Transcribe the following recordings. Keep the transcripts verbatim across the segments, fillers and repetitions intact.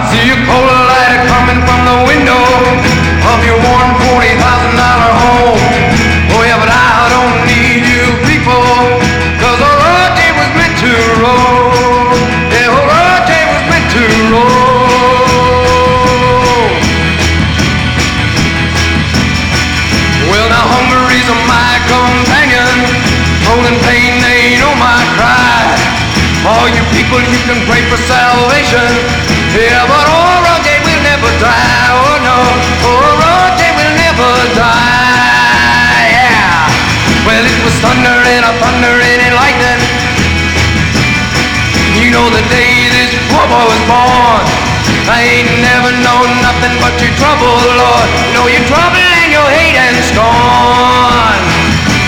See a coal lighter coming from the window of your worn forty thousand dollar home. Oh yeah, but I don't need you people, cause the road was meant to roll. Yeah, the road was meant to roll. Well, now Hungary's my companion, rolling pain ain't on my cry. All you people, you can pray for salvation, yeah, but old Roger will never die. Oh no, old Roger will never die. Yeah. Well, it was thunder and a thundering and lightning. You know the day this poor boy was born. I ain't never known nothing but your trouble, Lord. You know your trouble and your hate and scorn.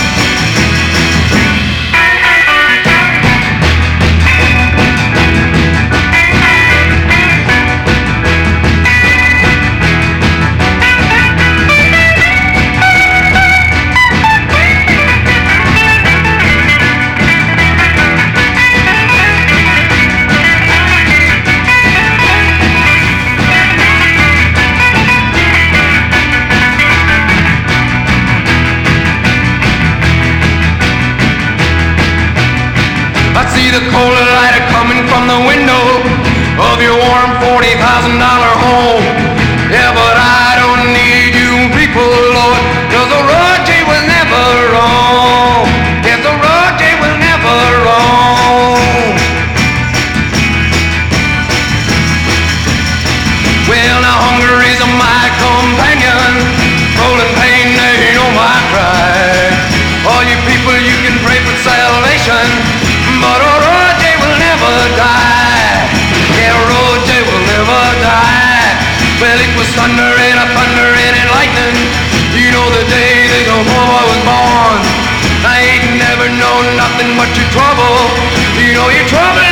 See the coal lighter coming from the window of your warm forty thousand dollar home. Yeah, but I don't need you people, Lord, cause the Roger will never roam. Yes, the Roger will never roam. Well, now Hungary's my companion, rolling pain ain't on my cry. All you people, you can pray for salvation, but oh, Roger will never die. Yeah, Roger will never die. Well, it was thunder and a thunder and lightning. You know the day that the boy was born. I ain't never known nothing but your trouble. You know your trouble